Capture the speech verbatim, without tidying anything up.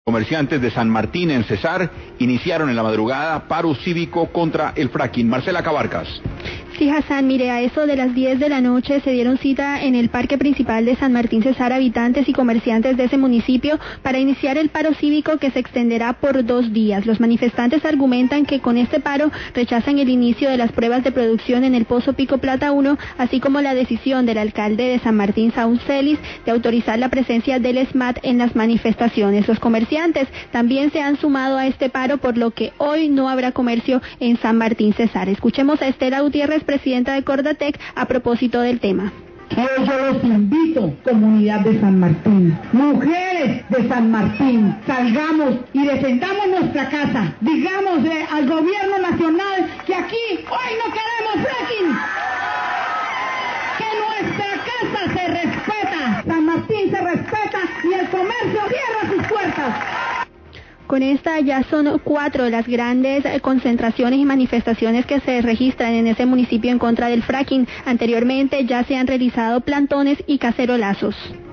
Comerciantes de San Martín en Cesar iniciaron en la madrugada paro cívico contra el fracking. Marcela Cabarcas. Sí, Hassan, mire, a eso de las diez de la noche se dieron cita en el parque principal de San Martín Cesar habitantes y comerciantes de ese municipio para iniciar el paro cívico que se extenderá por dos días. Los manifestantes argumentan que con este paro rechazan el inicio de las pruebas de producción en el Pozo Pico Plata uno, así como la decisión del alcalde de San Martín, Saúl Celis, de autorizar la presencia del S M A T en las manifestaciones. Los comerciantes también se han sumado a este paro, por lo que hoy no habrá comercio en San Martín Cesar. Escuchemos a Estela Gutiérrez, presidenta de Cordatec, a propósito del tema. Hoy yo los invito, comunidad de San Martín, mujeres de San Martín, salgamos y defendamos nuestra casa. Digámosle al gobierno nacional que aquí hoy no queremos fracking, que nuestra casa se respeta, San Martín se respeta y el comercio cierra sus puertas. Con esta ya son cuatro las grandes concentraciones y manifestaciones que se registran en ese municipio en contra del fracking. Anteriormente ya se han realizado plantones y cacerolazos.